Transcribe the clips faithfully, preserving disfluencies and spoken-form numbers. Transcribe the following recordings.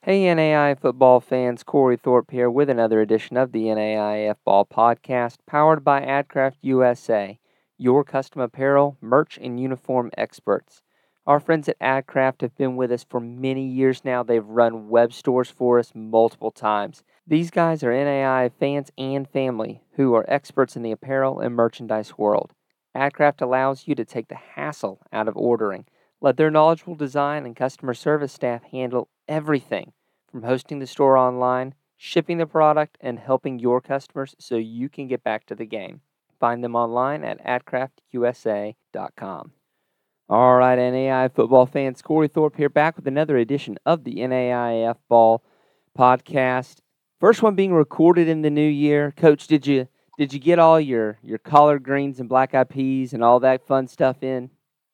Hey, N A I football fans, Corey Thorpe here with another edition of the N A I F Ball Podcast, powered by AdCraft U S A, your custom apparel, merch, and uniform experts. Our friends at AdCraft have been with us for many years now. They've run web stores for us multiple times. These guys are N A I fans and family who are experts in the apparel and merchandise world. AdCraft allows you to take the hassle out of ordering. Let their knowledgeable design and customer service staff handle everything from hosting the store online, shipping the product, and helping your customers so you can get back to the game. Find them online at ad craft u s a dot com. All right, N A I football fans, Corey Thorpe here, back with another edition of the N A I F Ball Podcast. First one being recorded in the new year. Coach, did you did you get all your your collard greens and black eyed peas and all that fun stuff in?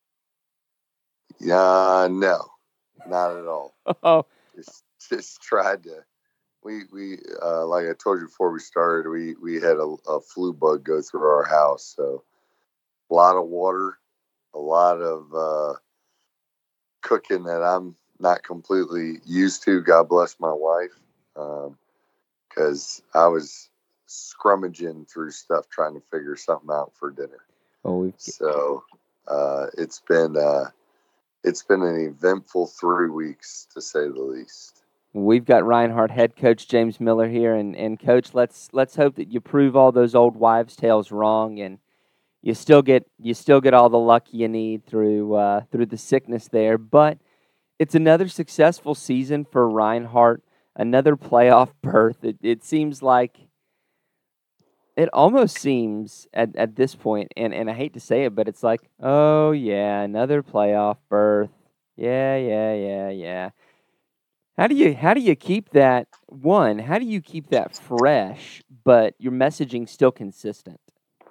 Yeah, no, not at all. Oh, Just just tried to. We we uh, like I told you before we started, we we had a, a flu bug go through our house, so a lot of water, a lot of uh, cooking that I'm not completely used to. God bless my wife, because um, I was scrummaging through stuff trying to figure something out for dinner. oh, we've So uh, it's been uh, it's been an eventful three weeks to say the least. We've got Reinhardt head coach James Miller here, and, and coach, let's let's hope that you prove all those old wives' tales wrong, and you still get you still get all the luck you need through uh, through the sickness there. But it's another successful season for Reinhardt, another playoff berth. It it seems like it almost seems at, at this point, and, and I hate to say it, but it's like, oh yeah, another playoff berth. Yeah, yeah, yeah, yeah. How do you how do you keep that one? How do you keep that fresh, but your messaging still consistent?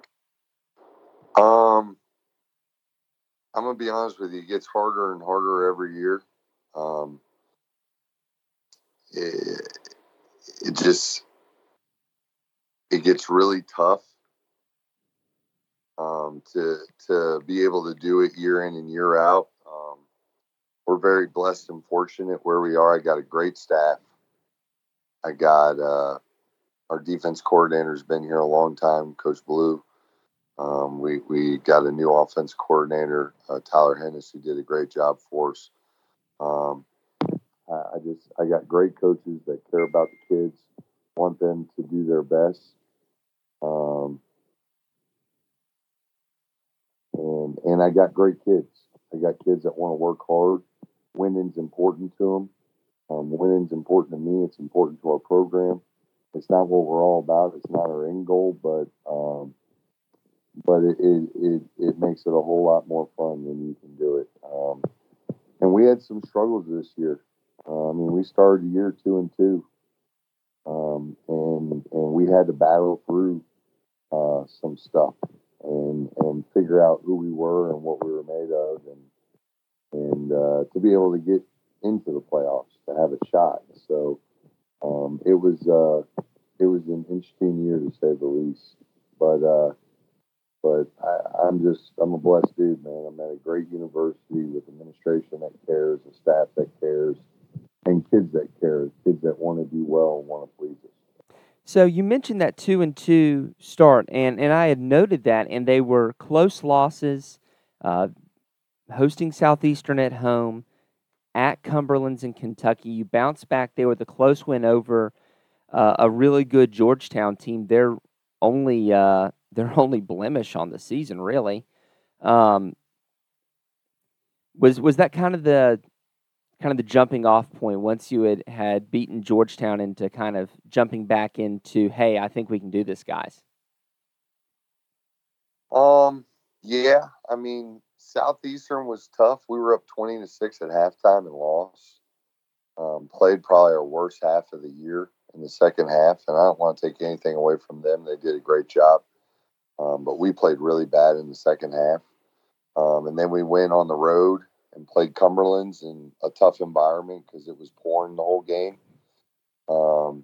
Um, I'm gonna be honest with you. It gets harder and harder every year. Um, it, it just it gets really tough um, to to be able to do it year in and year out. Um, we're very blessed and fortunate where we are. I got a great staff. I got uh, our defense coordinator's been here a long time, Coach Blue. Um, we we got a new offense coordinator, uh, Tyler Hennis, who did a great job for us. Um, I just I got great coaches that care about the kids, want them to do their best, um, and and I got great kids. I got kids that want to work hard. Winning's important to them. Um, winning's important to me. It's important to our program. It's not what we're all about. It's not our end goal, but um, but it, it it it makes it a whole lot more fun when you can do it. Um, and we had some struggles this year. Uh, I mean, we started the year two and two. Um, and and we had to battle through uh, some stuff and and figure out who we were and what we were made of, and and uh, to be able to get into the playoffs to have a shot. So um, it was uh, it was an interesting year to say the least. But uh, but I, I'm just I'm a blessed dude, man. I'm at a great university with administration that cares, a staff that cares, and kids that care, kids that want to do well and want to please us. So you mentioned that two and two start, and, and I had noted that, and they were close losses, uh, hosting Southeastern at home, at Cumberland's in Kentucky. You bounced back there with a close win over uh, a really good Georgetown team. They're only uh, their only blemish on the season, really. Um, was was that kind of the kind of the jumping off point once you had, had beaten Georgetown into kind of jumping back into, hey, I think we can do this, guys? Um, yeah, I mean, Southeastern was tough. We were up twenty to six at halftime and lost. Um, played probably our worst half of the year in the second half, and I don't want to take anything away from them. They did a great job, um, but we played really bad in the second half. Um, and then we went on the road and played Cumberland's in a tough environment because it was pouring the whole game, um,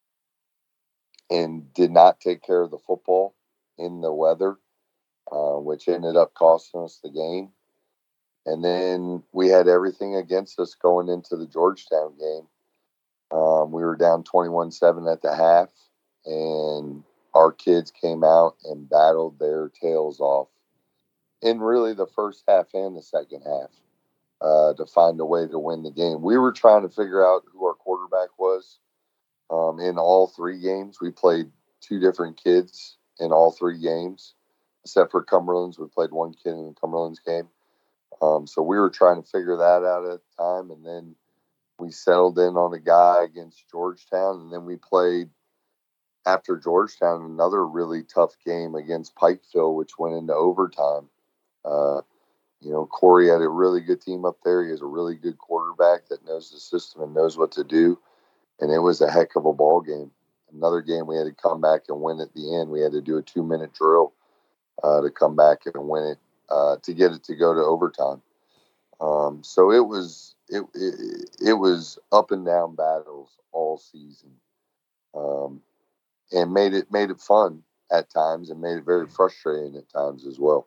and did not take care of the football in the weather, uh, which ended up costing us the game. And then we had everything against us going into the Georgetown game. Um, we were down twenty-one seven at the half, and our kids came out and battled their tails off in really the first half and the second half uh, to find a way to win the game. We were trying to figure out who our quarterback was um, in all three games. We played two different kids in all three games, except for Cumberland's. We played one kid in Cumberland's game. Um, so we were trying to figure that out at the time, and then we settled in on a guy against Georgetown, and then we played after Georgetown another really tough game against Pikeville, which went into overtime. Uh, you know, Corey had a really good team up there. He has a really good quarterback that knows the system and knows what to do, and it was a heck of a ball game. Another game we had to come back and win at the end. We had to do a two-minute drill uh, to come back and win it uh, to get it to go to overtime. Um, so it was it, it it was up and down battles all season, um, and made it made it fun at times, and made it very frustrating at times as well.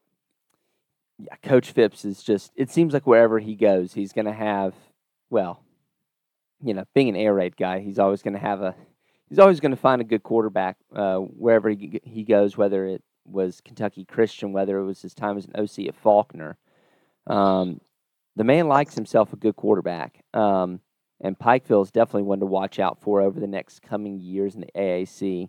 Yeah, Coach Phipps is just, it seems like wherever he goes, he's going to have, well, you know, being an air raid guy, he's always going to have a, he's always going to find a good quarterback uh, wherever he, he goes, whether it was Kentucky Christian, whether it was his time as an O C at Faulkner. Um, the man likes himself a good quarterback. Um, and Pikeville is definitely one to watch out for over the next coming years in the A A C.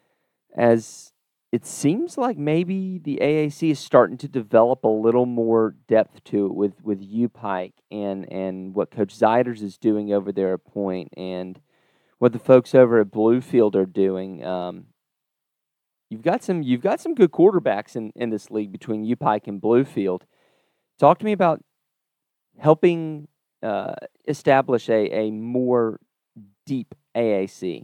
As it seems like maybe the A A C is starting to develop a little more depth to it with with U Pike and and what Coach Ziders is doing over there at Point and what the folks over at Bluefield are doing. Um, you've got some you've got some good quarterbacks in, in this league between U Pike and Bluefield. Talk to me about helping uh, establish a, a more deep A A C.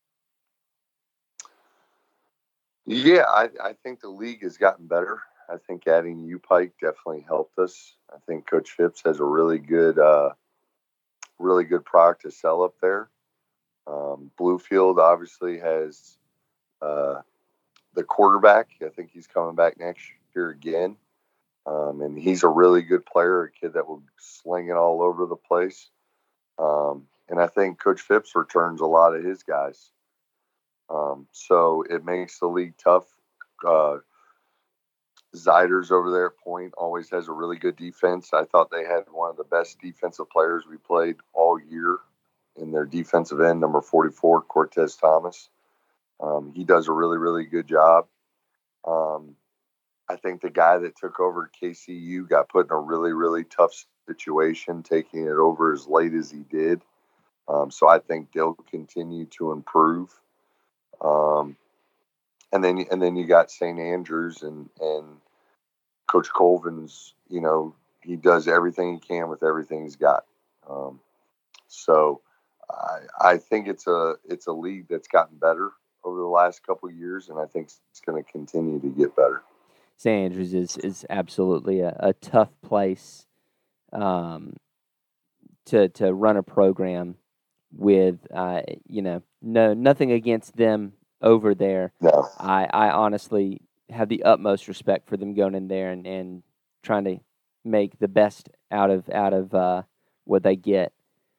Yeah, I, I think the league has gotten better. I think adding U Pike definitely helped us. I think Coach Phipps has a really good, uh, really good product to sell up there. Um, Bluefield obviously has uh, the quarterback. I think he's coming back next year again, um, and he's a really good player, a kid that will sling it all over the place. Um, and I think Coach Phipps returns a lot of his guys. Um, so it makes the league tough. Uh, Ziders over there at Point always has a really good defense. I thought they had one of the best defensive players we played all year in their defensive end, number forty-four, Cortez Thomas. Um, he does a really, really good job. Um, I think the guy that took over K C U got put in a really, really tough situation, taking it over as late as he did. Um, so I think they'll continue to improve. Um, and then and then you got Saint Andrews and and Coach Colvin's. You know, he does everything he can with everything he's got. Um, so I, I think it's a it's a league that's gotten better over the last couple of years, and I think it's going to continue to get better. Saint Andrews is is absolutely a, a tough place um, to to run a program with. Uh, you know, no nothing against them over there. No, I I honestly have the utmost respect for them going in there and, and trying to make the best out of out of uh, what they get.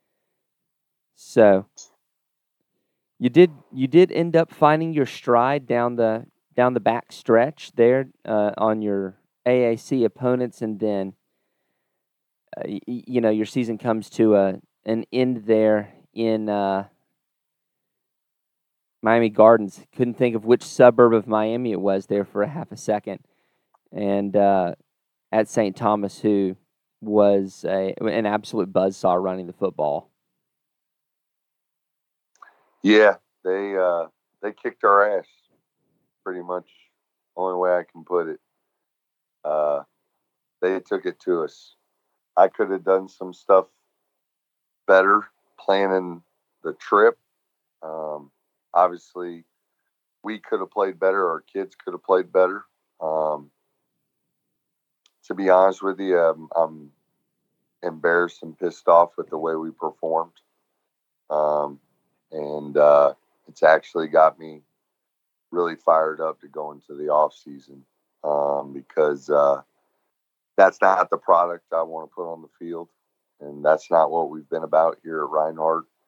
So you did you did end up finding your stride down the down the back stretch there uh, on your A A C opponents, and then uh, y- you know your season comes to a an end there in uh, Miami Gardens. Couldn't think of which suburb of Miami it was there for a half a second, and uh, at Saint Thomas, who was a, an absolute buzzsaw running the football. yeah, they uh, they kicked our ass pretty much. Only way I can put it. Uh, they took it to us. I could have done some stuff better planning the trip. Um, obviously, we could have played better. Our kids could have played better. Um, to be honest with you, um, I'm embarrassed and pissed off with the way we performed. Um, and uh, it's actually got me really fired up to go into the off season um, because uh, that's not the product I want to put on the field, and that's not what we've been about here at Reinhardt.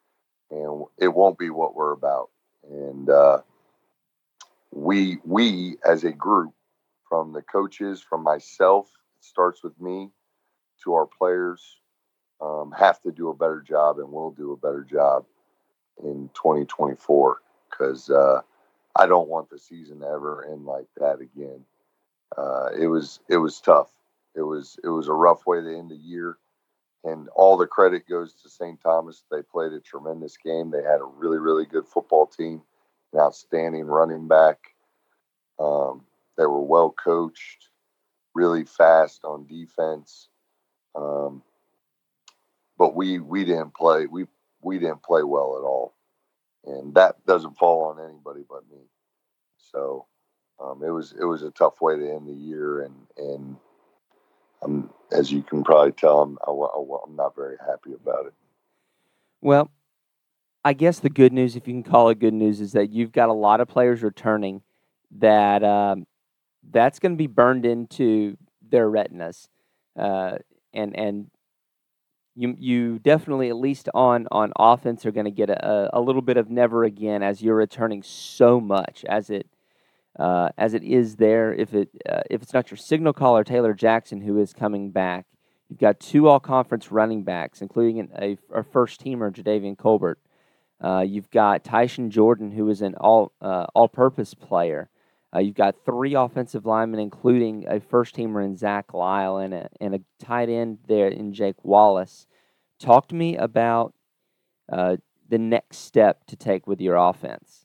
and it won't be what we're about. And uh, we we as a group, from the coaches, from myself, it starts with me, to our players, um, have to do a better job, and will do a better job in twenty twenty-four, because uh, I don't want the season to ever end like that again. Uh, it was it was tough. It was it was a rough way to end the year, and all the credit goes to Saint Thomas. They played a tremendous game. They had a really really good football team, an outstanding running back. Um, they were well coached, really fast on defense. Um, but we we didn't play we we didn't play well at all, and that doesn't fall on anybody but me. So um, it was it was a tough way to end the year, and and I'm, as you can probably tell, I'm I, I'm not very happy about it. Well, I guess the good news, if you can call it good news, is that you've got a lot of players returning that um, that's going to be burned into their retinas, uh, and and you you definitely, at least on on offense, are going to get a, a little bit of never again, as you're returning so much as it uh, as it is there. If it uh, if it's not your signal caller Taylor Jackson who is coming back, you've got two all conference running backs, including an, a, a first teamer Jadavian Colbert. Uh, you've got Tyson Jordan, who is an all uh, all purpose player. Uh, you've got three offensive linemen, including a first teamer in Zach Lyle, and a, and a tight end there in Jake Wallace. Talk to me about uh, the next step to take with your offense.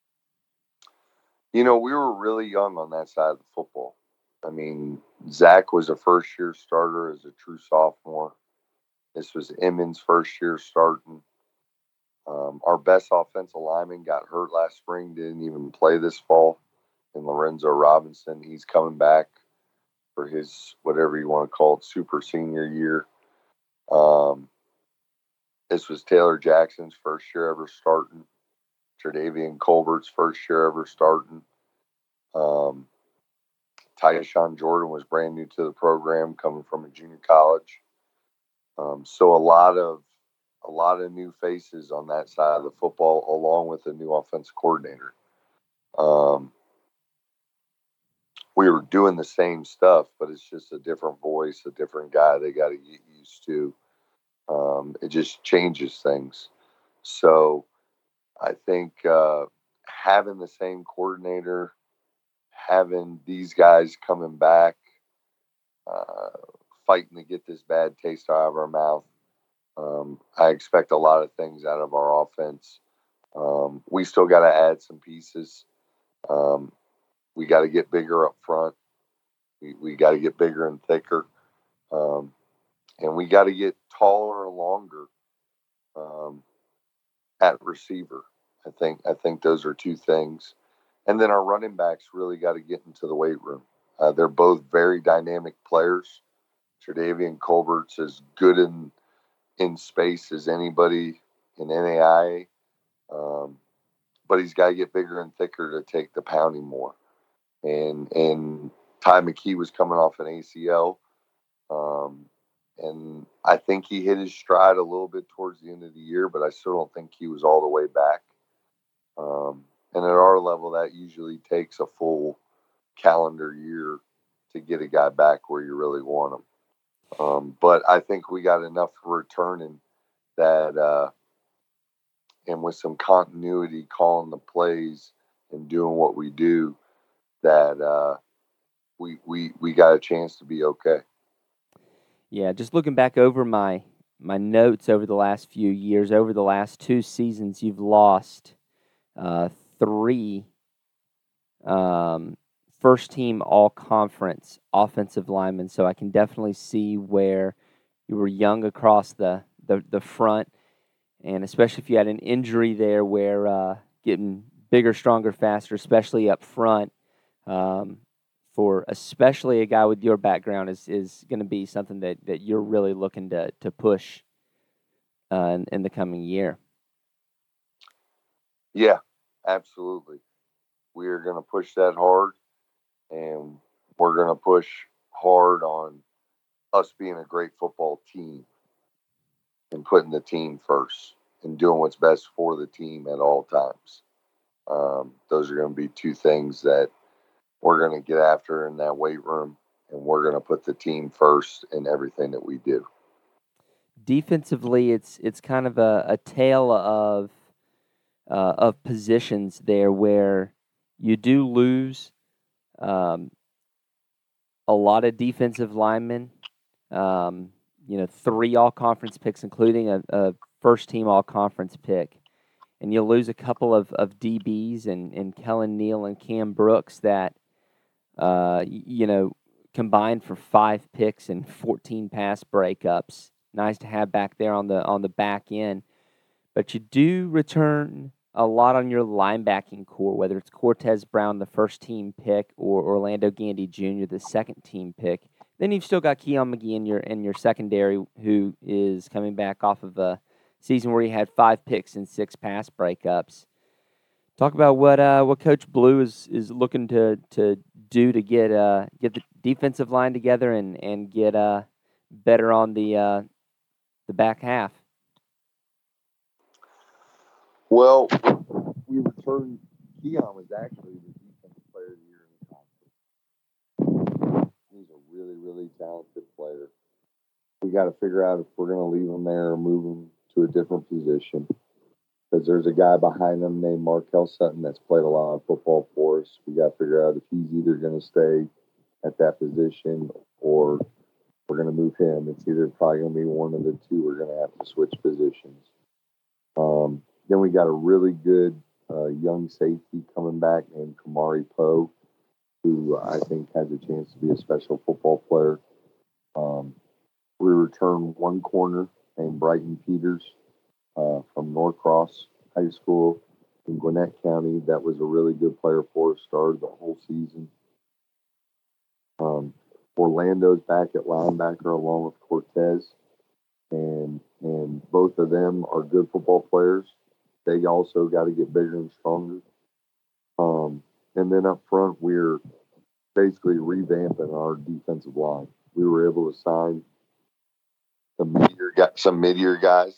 You know, we were really young on that side of the football. I mean, Zach was a first year starter as a true sophomore. This was Emmons' first year starting. Um, our best offensive lineman got hurt last spring, didn't even play this fall. And Lorenzo Robinson, he's coming back for his, whatever you want to call it, super senior year. Um, this was Taylor Jackson's first year ever starting. Jadavian Colbert's first year ever starting. Um, Tyshawn Jordan was brand new to the program, coming from a junior college. Um, so a lot of a lot of new faces on that side of the football, along with a new offensive coordinator. Um, we were doing the same stuff, but it's just a different voice, a different guy they got to get used to. Um, it just changes things. So I think uh, having the same coordinator, having these guys coming back, uh, fighting to get this bad taste out of our mouth, um, I expect a lot of things out of our offense. Um, we still got to add some pieces. Um, we got to get bigger up front. We, we got to get bigger and thicker. Um, and we got to get taller and longer um, at receiver. I think I think those are two things. And then our running backs really got to get into the weight room. Uh, they're both very dynamic players. Jadavian Colbert's as good in in space as anybody in N A I A, um, but he's got to get bigger and thicker to take the pounding more. And and Ty McKee was coming off an A C L. Um, and I think he hit his stride a little bit towards the end of the year, but I still don't think he was all the way back. Um, and at our level, that usually takes a full calendar year to get a guy back where you really want him. Um, but I think we got enough returning that, uh, and with some continuity calling the plays and doing what we do, that uh, we, we, we got a chance to be okay. Yeah, just looking back over my my notes over the last few years, over the last two seasons, you've lost uh, three um, first team all conference offensive linemen. So I can definitely see where you were young across the, the, the front, and especially if you had an injury there where uh, getting bigger, stronger, faster, especially up front, um, for especially a guy with your background is, is going to be something that, that you're really looking to, to push uh, in, in the coming year. Yeah, absolutely. We are going to push that hard, and we're going to push hard on us being a great football team and putting the team first. and doing what's best for the team at all times. Um, those are going to be two things that we're going to get after in that weight room, and we're going to put the team first in everything that we do. Defensively, it's it's kind of a, a tale of uh, of positions there where you do lose um, a lot of defensive linemen. Um, you know, three all-conference picks, including a, a first-team all-conference pick. And you'll lose a couple of, of D Bs and, and Kellen Neal and Cam Brooks that, uh, you know, combined for five picks and fourteen pass breakups. Nice to have back there on the on the back end. But you do return a lot on your linebacking core, whether it's Cortez Brown, the first team pick, or Orlando Gandy Junior, the second team pick. Then you've still got Keon McGee in your in your secondary, who is coming back off of a season where he had five picks and six pass breakups. Talk about what uh, what Coach Blue is, is looking to to do to get uh get the defensive line together and and get uh better on the uh, the back half. Well, we returned. Keon was actually the defensive player of the year in the conference. He's a really, really talented player. We got to figure out if we're going to leave him there or move him to a different position. Because there's a guy behind him named Markel Sutton that's played a lot of football for us. We got to figure out if he's either going to stay at that position or we're going to move him. It's either probably going to be one of the two. We're going to have to switch positions. Um, then we got a really good uh, young safety coming back named Kamari Poe, who I think has a chance to be a special football player. Um, we return one corner named Brighton Peters uh, from Norcross High School in Gwinnett County. That was a really good player for us, started the whole season. Um, Orlando's back at linebacker along with Cortez, and and both of them are good football players. They also got to get bigger and stronger. Um, and then up front, we're basically revamping our defensive line. We were able to sign some mid-year, some mid-year guys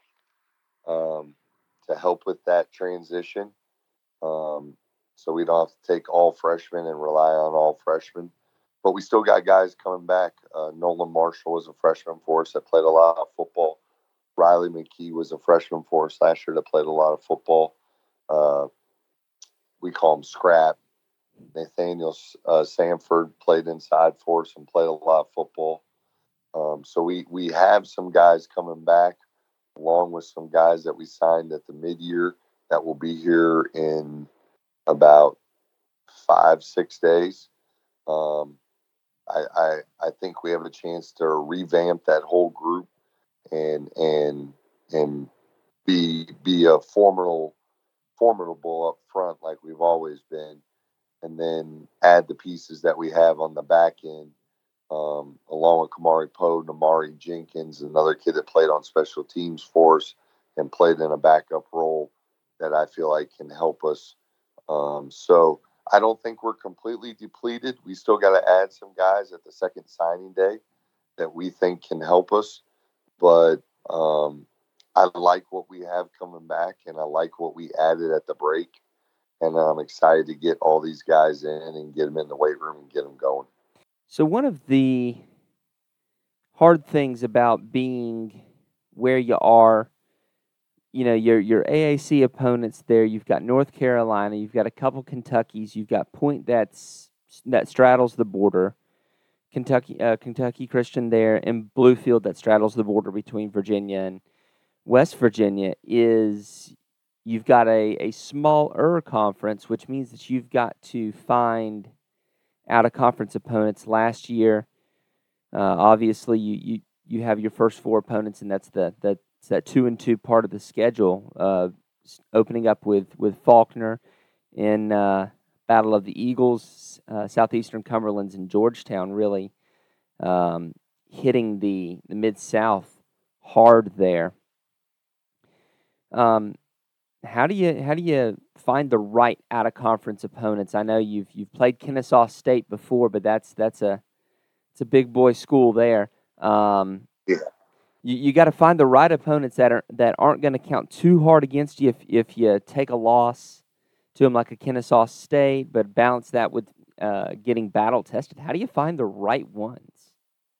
um, to help with that transition. Um, so we don't have to take all freshmen and rely on all freshmen. But we still got guys coming back. Uh, Nolan Marshall was a freshman for us that played a lot of football. Riley McKee was a freshman for us last year that played a lot of football. Uh, we call him Scrap. Nathaniel uh, Sanford played inside for us and played a lot of football. Um, so we, we have some guys coming back along with some guys that we signed at the mid-year that will be here in about five, six days. Um, I, I I think we have a chance to revamp that whole group and and and be be a formidable formidable up front like we've always been, and then add the pieces that we have on the back end, um, along with Kamari Poe, Namari Jenkins, another kid that played on special teams for us and played in a backup role that I feel like can help us. Um, so I don't think we're completely depleted. We still got to add some guys at the second signing day that we think can help us. But um, I like what we have coming back, and I like what we added at the break. And I'm excited to get all these guys in and get them in the weight room and get them going. So one of the hard things about being where you are, you know, your your A A C opponents there, you've got North Carolina, you've got a couple Kentuckys, you've got Point that's that straddles the border, Kentucky uh, Kentucky Christian there, and Bluefield that straddles the border between Virginia and West Virginia. Is you've got a, a smaller conference, which means that you've got to find out-of-conference opponents. Last year, uh, obviously, you, you, you have your first four opponents, and that's the that's that two and two part of the schedule. Uh, opening up with with Faulkner in uh, Battle of the Eagles, uh, Southeastern Cumberlands, and Georgetown, really um, hitting the, the Mid-South hard there. Um, how do you how do you find the right out of conference opponents? I know you've you've played Kennesaw State before, but that's that's a it's a big boy school there. Um, yeah. you, you got to find the right opponents that are that aren't going to count too hard against you if if you take a loss to them like a Kennesaw State, but balance that with uh, getting battle tested. How do you find the right ones?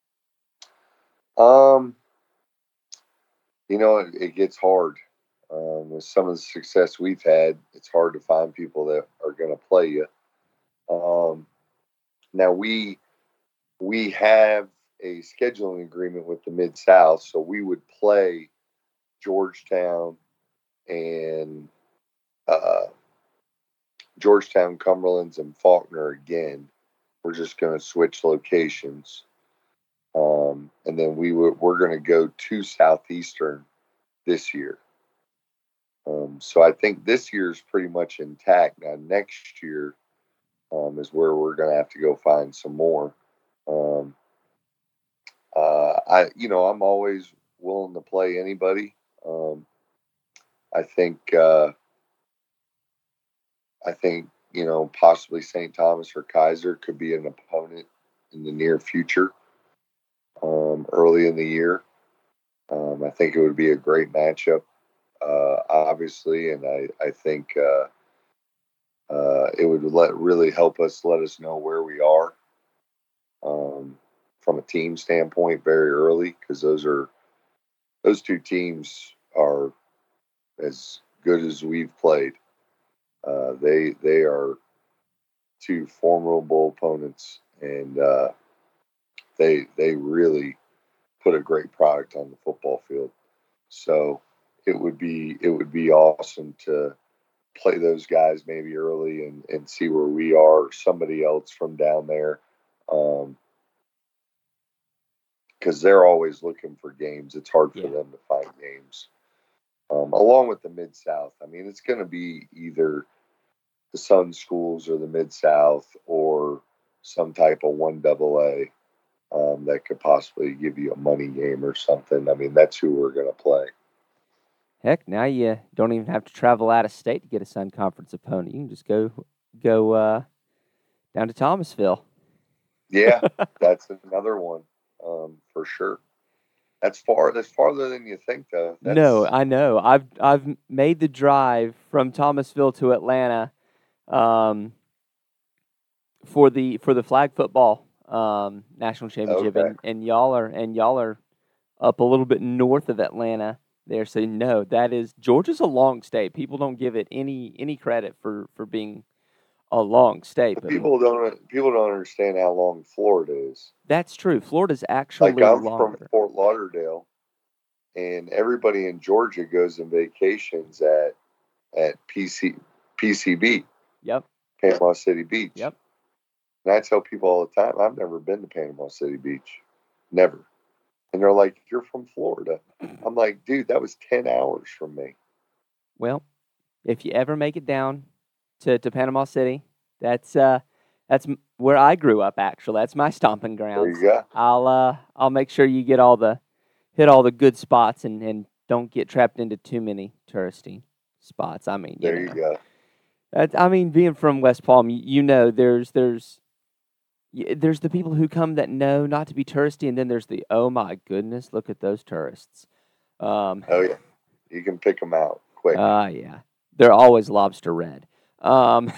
Um, you know, it, it gets hard. Um, with some of the success we've had, it's hard to find people that are going to play you. Um, now we we have a scheduling agreement with the Mid South, so we would play Georgetown and uh, Georgetown, Cumberlands, and Faulkner again. We're just going to switch locations, um, and then we would, we're going to go to Southeastern this year. Um, so I think this year is pretty much intact. Now next year um, is where we're going to have to go find some more. Um, uh, I, you know, I'm always willing to play anybody. Um, I think, uh, I think, you know, possibly Saint Thomas or Kaiser could be an opponent in the near future, um, early in the year. Um, I think it would be a great matchup, uh, obviously, and I, I think uh, uh, it would let really help us let us know where we are, um, from a team standpoint very early, because those are those two teams are as good as we've played. Uh, they they are two formidable opponents, and uh, they they really put a great product on the football field. So it would be it would be awesome to play those guys maybe early and, and see where we are, or somebody else from down there, because um, they're always looking for games. It's hard for Yeah. them to find games. Um, along with the Mid South, I mean, it's going to be either the Sun schools or the Mid South or some type of one double A um, that could possibly give you a money game or something. I mean, that's who we're going to play. Heck, now you don't even have to travel out of state to get a Sun Conference opponent. You can just go go uh, down to Thomasville. Yeah, that's another one, um, for sure. That's far. That's farther than you think, though. No, That's I know. I've I've made the drive from Thomasville to Atlanta um, for the for the flag football um, national championship, okay. and, and y'all are and y'all are up a little bit north of Atlanta there. So no, that is Georgia's a long state. People don't give it any any credit for for being a long state, But but people don't. People don't understand how long Florida is. that's true. Florida's Like actually I'm from longer. Fort Lauderdale, and everybody in Georgia goes on vacations at at P C P C B, Yep. Panama City Beach. Yep. And I tell people all the time, I've never been to Panama City Beach, never. And they're like, "You're from Florida." I'm like, "Dude, that was ten hours from me." Well, if you ever make it down to, to Panama City, that's uh that's m- where I grew up. Actually, that's my stomping There you grounds. go. I'll uh I'll make sure you get all the hit all the good spots and and don't get trapped into too many touristy spots. I mean, you There you know, go. that, I mean, being from West Palm, you, you know, there's there's y- there's the people who come that know not to be touristy, and then there's the oh my goodness, look at those tourists. Um, Oh yeah, you can pick them out quick. uh, yeah, they're always lobster red. Um,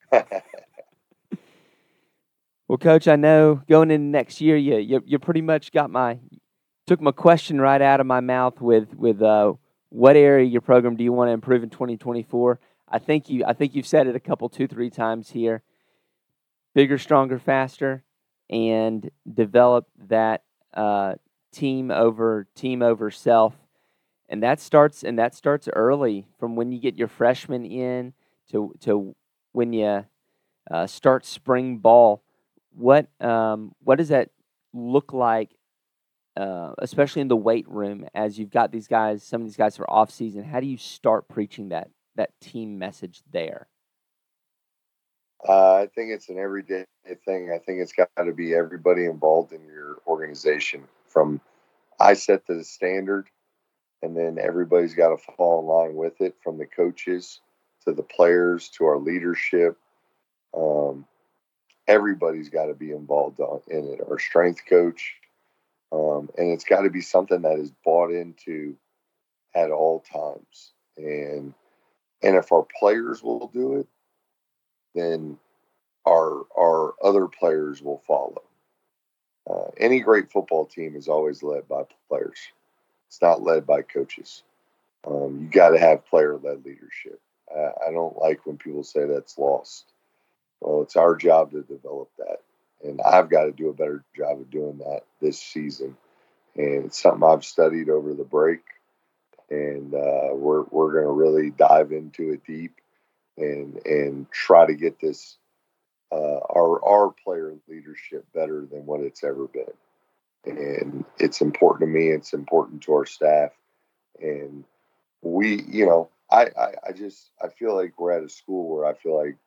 well, Coach, I know going into next year, you, you you pretty much got my took my question right out of my mouth with with uh, what area of your program do you want to improve in twenty twenty-four? I think you I think you've said it a couple two three times here. Bigger, stronger, faster, and develop that uh, team over team over self. And that starts and that starts early from when you get your freshmen in to to when you uh, start spring ball. What um, what does that look like, uh, especially in the weight room, as you've got these guys? Some of these guys are off season. How do you start preaching that that team message there? uh, I think it's an everyday thing. I think it's got to be everybody involved in your organization. From I set the standard, and then everybody's got to fall in line with it, from the coaches to the players to our leadership. Um, everybody's got to be involved on, in it. Our strength coach, Um, and it's got to be something that is bought into at all times. And and if our players will do it, then our our other players will follow. Uh, any great football team is always led by players. It's not led by coaches. Um, you got to have player-led leadership. Uh, I don't like when people say that's lost. Well, it's our job to develop that, and I've got to do a better job of doing that this season. And it's something I've studied over the break, and uh, we're we're going to really dive into it deep and and try to get this uh, our our player leadership better than what it's ever been. And it's important to me. It's important to our staff, and we, you know, I, I, I just I feel like we're at a school where I feel like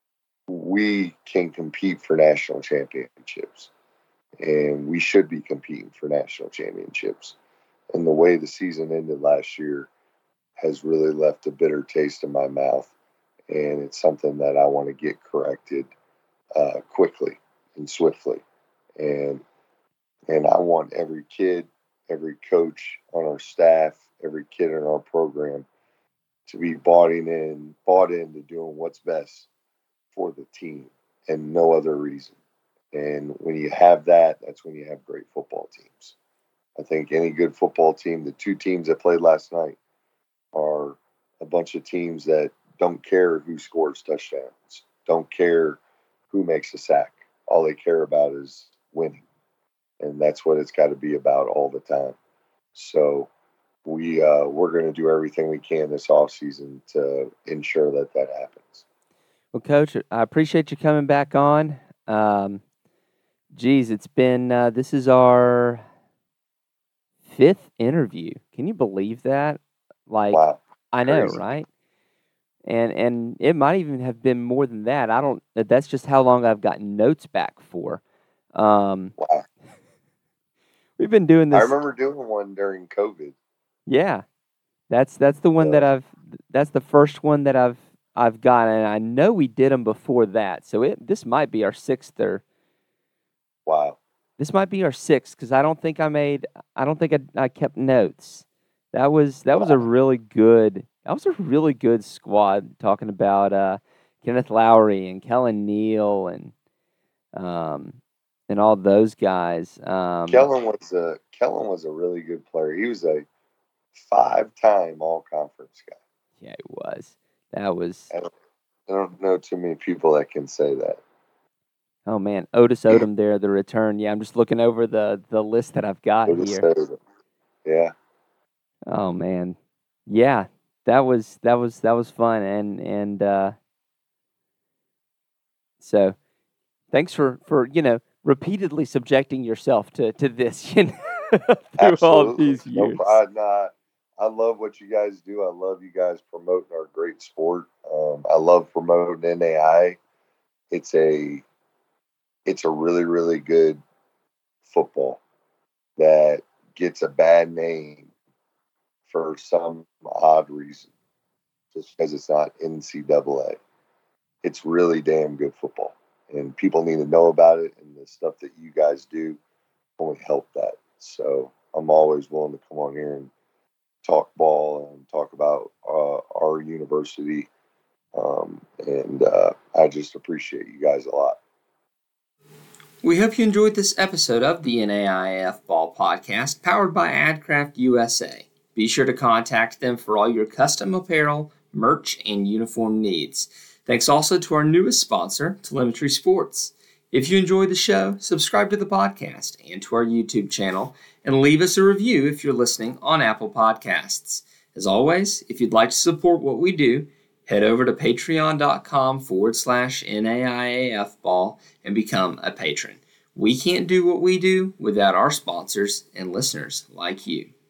we can compete for national championships, and we should be competing for national championships. And the way the season ended last year has really left a bitter taste in my mouth, and it's something that I want to get corrected uh, quickly and swiftly. And and I want every kid, every coach on our staff, every kid in our program to be bought in, bought into doing what's best for the team and no other reason. And when you have that, that's when you have great football teams. I think any good football team, the two teams that played last night are a bunch of teams that don't care who scores touchdowns, don't care who makes a sack. All they care about is winning. And that's what it's got to be about all the time. So we, uh, we're going to do everything we can this offseason to ensure that that happens. Well, Coach, I appreciate you coming back on. Um, geez, it's been, uh, this is our fifth interview. Can you believe that? Like, wow. I know, Crazy. right? And and it might even have been more than that. I don't, that's just how long I've gotten notes back for. Um, wow. We've been doing this. I remember doing one during COVID. Yeah. That's that's the one So, that I've that's the first one that I've I've got, and I know we did them before that. So it this might be our sixth or wow. this might be our sixth because I don't think I made I don't think I, I kept notes. That was that was a Wow. really good that was a really good squad talking about uh, Kenneth Lowry and Kellen Neal and um and all those guys. Um, Kellen was a Kellen was a really good player. He was a five-time All-Conference guy. Yeah, it was. That was. I don't, I don't know too many people that can say that. Oh man, Otis Odom there, the return. Yeah, I'm just looking over the the list that I've got Otis here. Odom. Yeah. Oh man, yeah, that was that was that was fun, and and uh, so thanks for for you know repeatedly subjecting yourself to to this, you know, through all Absolutely. these No years. pride. Nah, I love what you guys do. I love you guys promoting our great sport. Um, I love promoting N A I. It's a it's a really, really good football that gets a bad name for some odd reason, just because it's not N C double A. It's really damn good football, and people need to know about it. And the stuff that you guys do only help that. So I'm always willing to come on here and talk ball and talk about uh, our university. Um, and uh, I just appreciate you guys a lot. We hope you enjoyed this episode of the N A I A F Ball Podcast, powered by AdCraft U S A. Be sure to contact them for all your custom apparel, merch, and uniform needs. Thanks also to our newest sponsor, Telemetry Sports. If you enjoyed the show, subscribe to the podcast and to our YouTube channel, and leave us a review if you're listening on Apple Podcasts. As always, if you'd like to support what we do, head over to patreon.com forward slash NAIAF ball and become a patron. We can't do what we do without our sponsors and listeners like you.